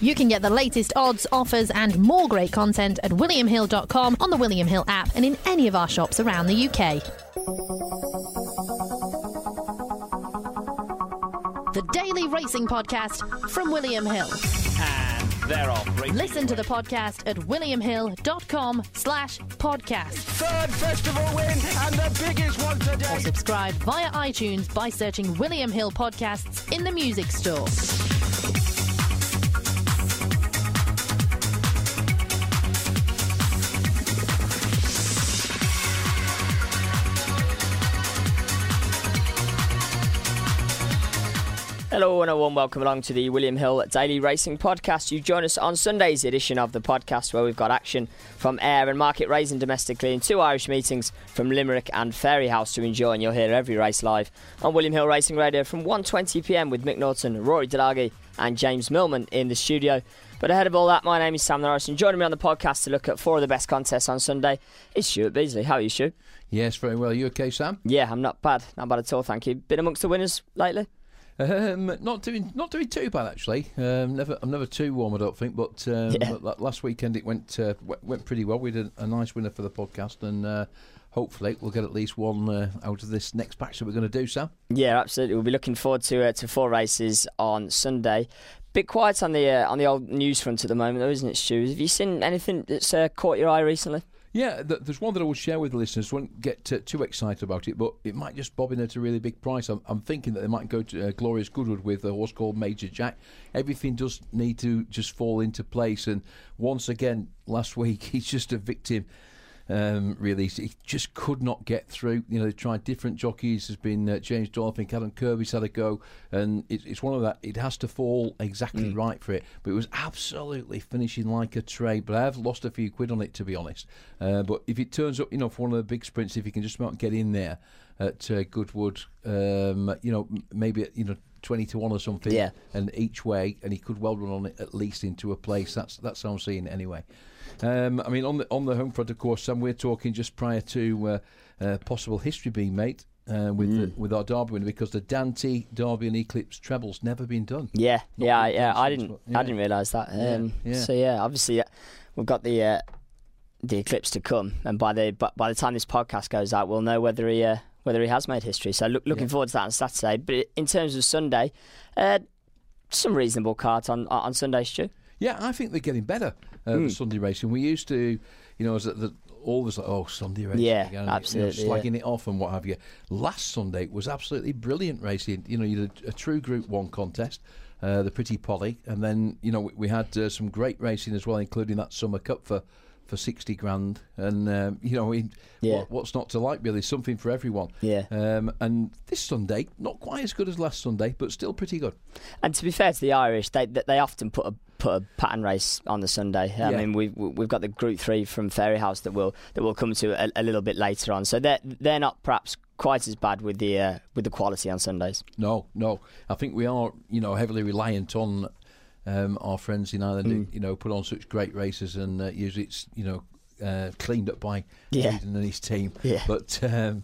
You can get the latest odds, offers and more great content at williamhill.com, on the William Hill app and in any of our shops around the UK. The Daily Racing Podcast from William Hill. And they're off. Listen to the podcast at williamhill.com/podcast. Third festival win and the biggest one today. Or subscribe via iTunes by searching William Hill Podcasts in the music store. Hello and a warm welcome along to the William Hill Daily Racing Podcast. You join us on Sunday's edition of the podcast, where we've got action from Ayr and Market Raising domestically and 2 Irish meetings from Limerick and Fairyhouse to enjoy, and you'll hear every race live on William Hill Racing Radio from 1:20pm with Mick Norton, Rory Delaghi and James Millman in the studio. But ahead of all that, my name is Sam Norris, and joining me on the podcast to look at 4 of the best contests on Sunday is Stuart Beasley. How are you, Stu? Yes, very well. You okay, Sam? Yeah, I'm not bad. Not bad at all, thank you. Been amongst the winners lately? Not doing too bad actually. I'm never too warm, I don't think. But last weekend it went pretty well. We did a nice winner for the podcast, and hopefully we'll get at least one out of this next batch that we're going to do, Sam. Yeah, absolutely. We'll be looking forward to 4 races on Sunday. Bit quiet on the old news front at the moment, though, isn't it, Stu? Have you seen anything that's caught your eye recently? Yeah, there's one that I will share with the listeners. Won't get too excited about it, but it might just bob in at a really big price. I'm thinking that they might go to Glorious Goodwood with a horse called Major Jack. Everything does need to just fall into place, and once again, last week, he's just a victim. Really, he just could not get through. You know, they tried different jockeys. There's been James Doyle, I think Adam Kirby's had a go, and it's one of that. It has to fall exactly right for it. But it was absolutely finishing like a tray. But I have lost a few quid on it, to be honest. But if it turns up, for one of the big sprints, if you can just about get in there at Goodwood, maybe 20 to 1 or something, yeah, and each way, and he could well run on it at least into a place. That's how I'm seeing it anyway. On the home front, of course, Sam, we're talking just prior to possible history being made with our Derby winner, because the Dante, Derby and Eclipse trebles never been done. I didn't realise that. So obviously we've got the Eclipse to come, and by the time this podcast goes out, we'll know whether he has made history. So looking forward to that on Saturday. But in terms of Sunday, some reasonable cards on Sunday, Stu. Yeah, I think they're getting better, the Sunday racing. We used to, always like, Sunday racing. Yeah, again, absolutely. Slagging it off and what have you. Last Sunday was absolutely brilliant racing. You had a true Group 1 contest, the Pretty Polly, and then, we had some great racing as well, including that Summer Cup for 60 grand, and what's not to like, really? Something for everyone. Yeah. And this Sunday, not quite as good as last Sunday, but still pretty good. And to be fair to the Irish, they often put a pattern race on the Sunday. I mean, we've got the Group 3 from Fairyhouse that we'll come to a little bit later on. So they're not perhaps quite as bad with the quality on Sundays. No, I think we are heavily reliant on our friends in Ireland, put on such great races, and usually it's cleaned up by Aidan and his team. Yeah. But long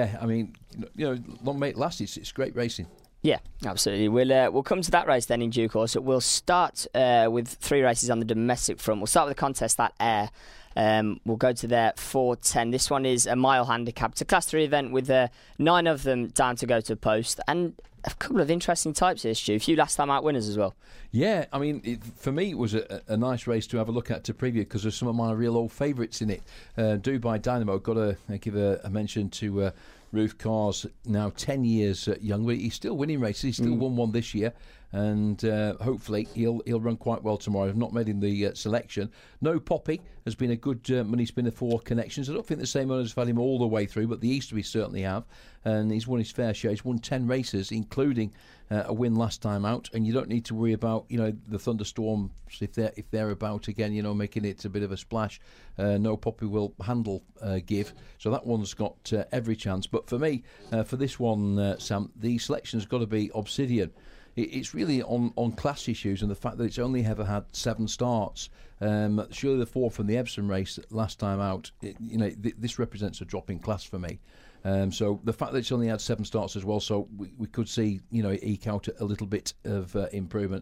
may it last. It's great racing. Yeah, absolutely. We'll come to that race then in due course. We'll start with 3 races on the domestic front. We'll start with the contest at Ayr. We'll go to their 4:10. This one is a mile handicap. It's a Class 3 event with 9 of them down to go to post, and a couple of interesting types here, Stu. A few last time out winners as well. Yeah, I mean, for me, it was a nice race to have a look at to preview, because there's some of my real old favourites in it. Dubai Dynamo, got to give a mention to Ruth Carr's, now 10 years young. He's still winning races. He's still won one this year, and hopefully he'll run quite well tomorrow. I've not made him the selection. No Poppy has been a good money spinner for Connections. I don't think the same owners have had him all the way through, but the Easterby certainly have, and he's won his fair share. He's won 10 races, including a win last time out, and you don't need to worry about the thunderstorms if they're about again, making it a bit of a splash. No Poppy will handle Give, so that one's got every chance. But for me, for this one, Sam, the selection's got to be Obsidian. It's really on class issues and the fact that it's only ever had 7 starts. Surely the 4 from the Epsom race last time out, this represents a drop in class for me. So the fact that it's only had 7 starts as well, so we could see eke out a little bit of improvement.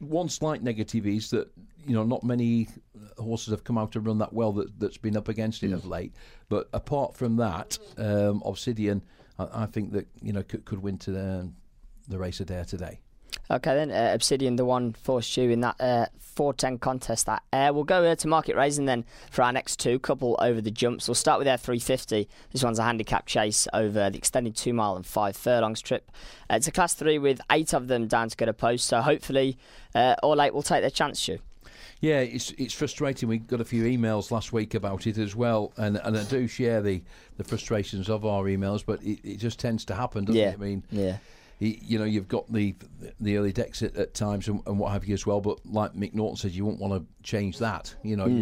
one slight negative is that not many horses have come out and run that well that's been up against it of late. But apart from that, Obsidian, I think that could win to the Race of Dare today. Okay then, Obsidian, the one for Stu in that 4:10 contest. That we'll go to Market Raising then for our next two couple over the jumps. We'll start with their 350. This one's a handicap chase over the extended 2 mile and 5 furlongs trip. It's a Class 3 with 8 of them down to get a post. So hopefully all 8 will take their chance, Stu. Yeah, it's frustrating. We got a few emails last week about it as well, and I do share the frustrations of our emails, but it just tends to happen, doesn't it? I mean, yeah. You've got the early decks at times and what have you as well, but like Mick Norton said, you won't want to change that.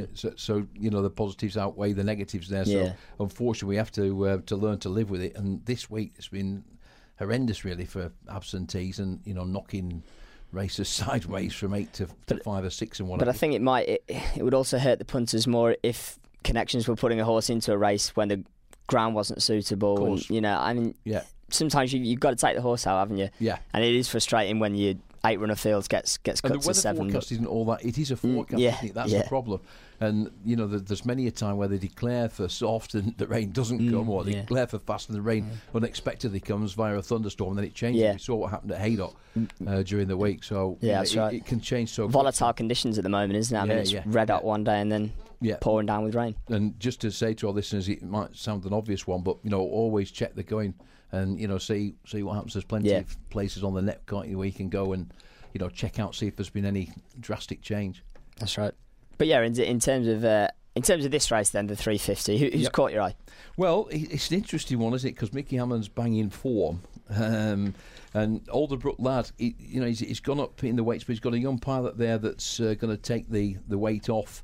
So the positives outweigh the negatives there. So unfortunately, we have to learn to live with it. And this week it's been horrendous, really, for absentees and knocking races sideways from 8 to 5 or 6 and whatever. But I think it would also hurt the punters more if Connections were putting a horse into a race when the ground wasn't suitable. And, yeah. Sometimes you've got to take the horse out, haven't you? Yeah. And it is frustrating when your 8-runner field gets cut to 7. And the weather forecast isn't all that. It is a forecast, isn't it? That's the problem. And, there's many a time where they declare for soft and the rain doesn't come, or they declare for fast and the rain unexpectedly comes via a thunderstorm, and then it changes. Yeah. We saw what happened at Haydock during the week. So that's right. It can change so volatile quickly. Conditions at the moment, isn't it? I mean, it's red hot one day and then pouring down with rain. And just to say to our listeners, it might sound an obvious one, but always check the going and see what happens. There's plenty of places on the net where you can go and check out, see if there's been any drastic change. That's right. But yeah, in terms of this race, then the 350, who's caught your eye? Well, it's an interesting one, isn't it? Because Mickey Hammond's banging form, and Alderbrook lad, he's gone up in the weights, but he's got a young pilot there that's going to take the weight off.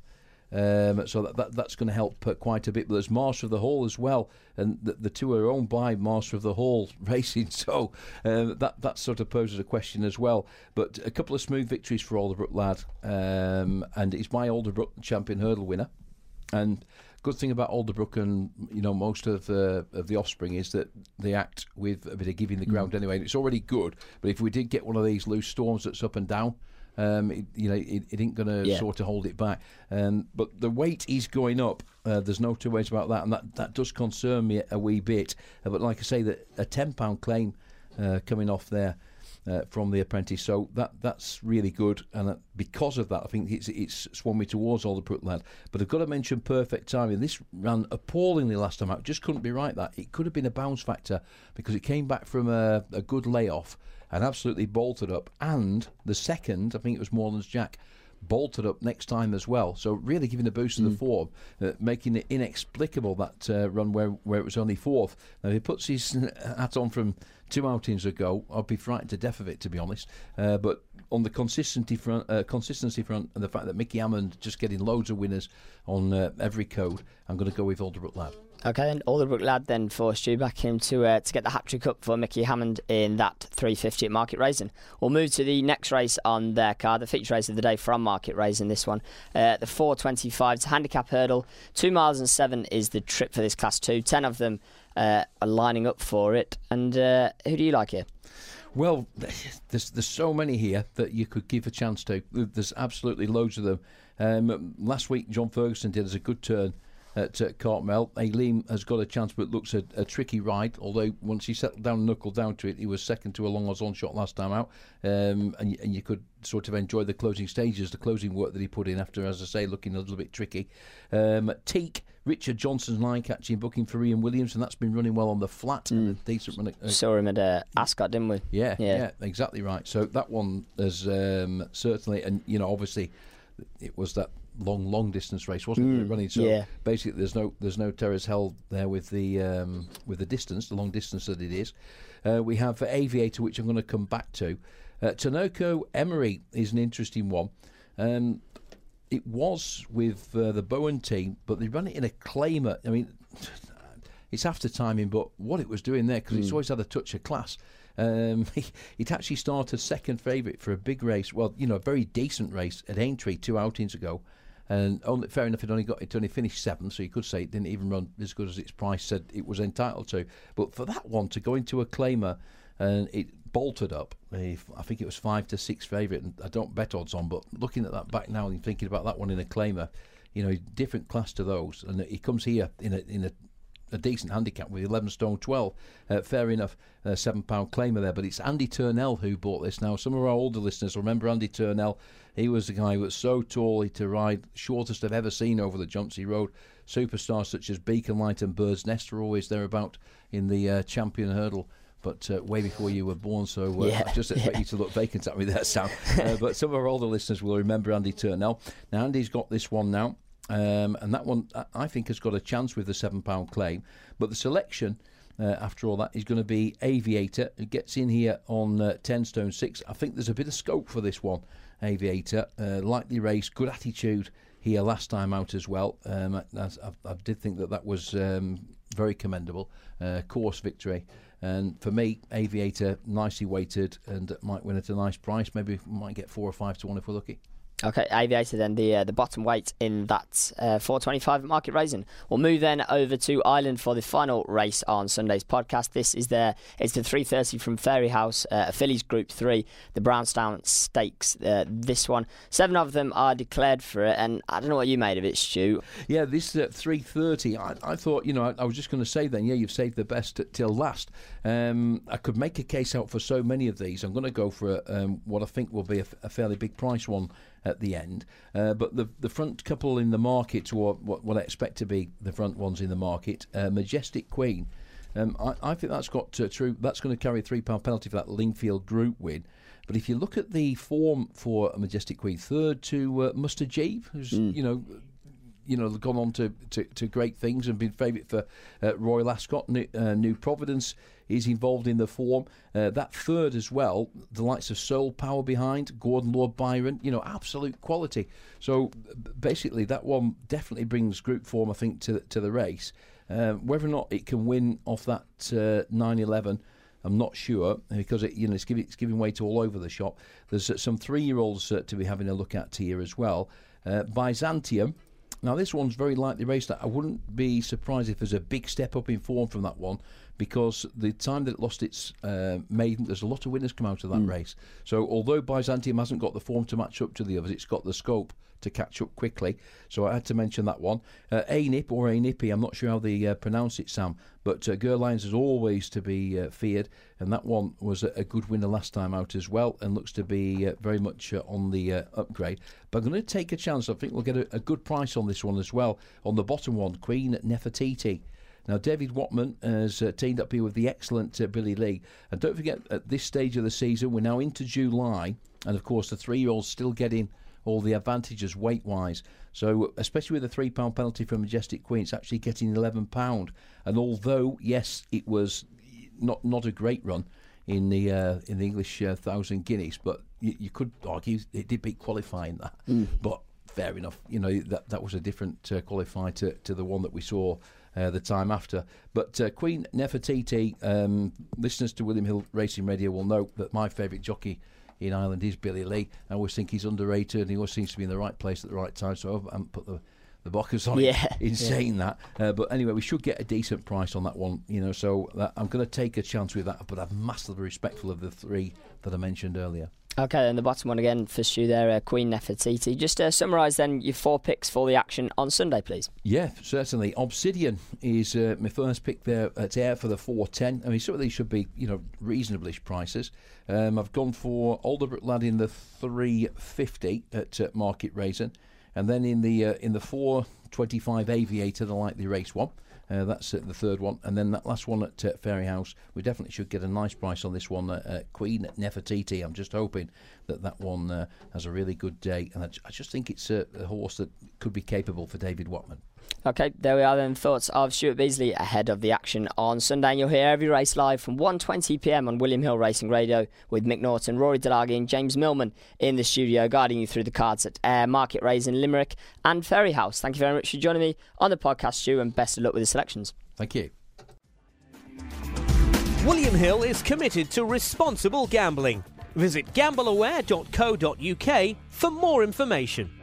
So that's going to help quite a bit. But there's Master of the Hall as well, and the two are owned by Master of the Hall Racing, so that sort of poses a question as well. But a couple of smooth victories for Alderbrook lad, and it's my Alderbrook champion hurdle winner. And good thing about Alderbrook and most of the offspring is that they act with a bit of giving the ground anyway. And it's already good, but if we did get one of these loose storms that's up and down, it ain't going to sort of hold it back. But the weight is going up. There's no two ways about that, and that does concern me a wee bit. But like I say, that a £10 claim coming off there from the apprentice, so that's really good. And because of that, I think it's swung me towards Alderbrook lad. But I've got to mention Perfect Timing. This ran appallingly last time out. Just couldn't be right. That it could have been a bounce factor because it came back from a good layoff and absolutely bolted up. And the second, I think it was Morelands Jack, bolted up next time as well. So really giving a boost to the form, making it inexplicable that run where it was only fourth. Now, if he puts his hat on from 2 outings ago, I'd be frightened to death of it, to be honest. But on the consistency front, and the fact that Mickey Hammond just getting loads of winners on every code, I'm going to go with Alderbrook lad. Okay, then Alderbrook lad then for Stu back him to get the hat-trick up for Mickey Hammond in that 350 at Market Raising. We'll move to the next race on their card, the feature race of the day from Market Raising, this one. The 425, it's a handicap hurdle. 2 miles and 7 is the trip for this Class 2. 10 of them are lining up for it. And who do you like here? Well, there's so many here that you could give a chance to. There's absolutely loads of them. Last week, John Ferguson did us a good turn at Cartmel. Aileen has got a chance, but looks a tricky ride, although once he settled down and knuckled down to it, he was second to a long odds on shot last time out, and you could sort of enjoy the closing stages, the closing work that he put in after, as I say, looking a little bit tricky. Teak, Richard Johnson's line catching, booking for Ian Williams, and that's been running well on the flat. And a decent run. Saw him at Ascot, didn't we? Yeah, exactly right. So that one has certainly, and obviously it was that long distance race, wasn't it? Running, so basically there's no terrors held there with the distance, the long distance that it is. We have Aviator, which I'm going to come back to. Tanoco Emery is an interesting one. It was with the Bowen team, but they ran it in a claimer. I mean, it's after timing, but what it was doing there, because it's always had a touch of class. It actually started second favourite for a big race. Well, a very decent race at Aintree 2 outings ago. And fair enough, it only finished 7th, so you could say it didn't even run as good as its price said it was entitled to. But for that one to go into a claimer, and bolted up. I think it was 5-6 favourite, and I don't bet odds on, but looking at that back now and thinking about that one in a claimer, different class to those, and he comes here in a decent handicap with 11 stone 12. Fair enough, £7 claimer there, but it's Andy Turnell who bought this. Now, some of our older listeners remember Andy Turnell. He was the guy who was so tall he to ride, shortest I've ever seen over the jumps. He rode superstars such as Beacon Light and Bird's Nest were always thereabout in the champion hurdle, but way before you were born, so I just expect you to look vacant at me there, Sam. But some of our older listeners will remember Andy Turnell. Now, Andy's got this one now. And that one, I think, has got a chance with the £7 claim. But the selection, after all that, is going to be Aviator. It gets in here on 10 stone 6. I think there's a bit of scope for this one, Aviator. Lightly raced, good attitude here last time out as well. I did think that was very commendable. Course victory. And for me, Aviator, nicely weighted and might win at a nice price. Maybe might get 4 or 5 to 1 if we're lucky. Okay, Aviator then, the bottom weight in that 425 at Market Raising. We'll move then over to Ireland for the final race on Sunday's podcast. It's the 3:30 from Fairyhouse, Fillies Group 3, the Brownstown Stakes. This one, 7 of them are declared for it, and I don't know what you made of it, Stu. Yeah, this 3:30, I thought, I was just going to say then, you've saved the best till last. I could make a case out for so many of these. I'm going to go for what I think will be a fairly big price one at the end, but the front couple in the market, or what I expect to be the front ones in the market, Majestic Queen, I think that's got true. That's going to carry a £3 penalty for that Lingfield Group win. But if you look at the form for Majestic Queen, third to Mustard Jeeve, who's gone on to great things and been favourite for Royal Ascot. New Providence is involved in the form. That third as well, the likes of Soul Power behind, Gordon Lord Byron, absolute quality. So basically that one definitely brings group form, I think, to the race. Whether or not it can win off that 9-11, I'm not sure, because it's giving weight all over the shop. There's some 3-year-olds to be having a look at here as well. Byzantium. Now, this one's very lightly raced. I wouldn't be surprised if there's a big step up in form from that one, because the time that it lost its maiden, there's a lot of winners come out of that race. So although Byzantium hasn't got the form to match up to the others, it's got the scope to catch up quickly. So I had to mention that one. A-Nip or A-Nippy, I'm not sure how they pronounce it, Sam, but Girl Lions is always to be feared, and that one was a good winner last time out as well, and looks to be very much on the upgrade. But I'm going to take a chance. I think we'll get a good price on this one as well. On the bottom one, Queen Nefertiti. Now, David Watman has teamed up here with the excellent Billy Lee. And don't forget, at this stage of the season, we're now into July, and of course the 3-year-olds still getting all the advantages weight-wise. So, especially with the £3 penalty for Majestic Queen, it's actually getting £11. And although, yes, it was not a great run in the English 1,000 guineas, but you could argue it did beat qualifying that. But fair enough, that was a different qualifier to the one that we saw the time after. But Queen Nefertiti, listeners to William Hill Racing Radio will know that my favourite jockey in Ireland is Billy Lee. I always think he's underrated, and he always seems to be in the right place at the right time, so I haven't put the bockers on it in saying that. But anyway, we should get a decent price on that one, so I'm going to take a chance with that, but I'm massively respectful of the 3 that I mentioned earlier. Okay, and the bottom one again for Stu there, Queen Nefertiti. Just summarise then your 4 picks for the action on Sunday, please. Yeah, certainly. Obsidian is my first pick there at Ayr for the 410. I mean, some of these should be, reasonable-ish prices. I've gone for Alderbrook Lad in the 350 at Market Raising, and then in the 425 Aviator, the lightly race one. That's the third one, and then that last one at Fairyhouse, we definitely should get a nice price on this one, Queen Nefertiti. I'm just hoping that one has a really good day, and I just think it's a horse that could be capable for David Watman. Okay, there we are then, thoughts of Stuart Beasley ahead of the action on Sunday. And you'll hear every race live from 1:20pm on William Hill Racing Radio with Mick Norton, Rory Delagi and James Millman in the studio, guiding you through the cards at Ayr, Market Raising, Limerick and Fairyhouse. Thank you very much for joining me on the podcast, Stu, and best of luck with the selections. Thank you. William Hill is committed to responsible gambling. Visit gambleaware.co.uk for more information.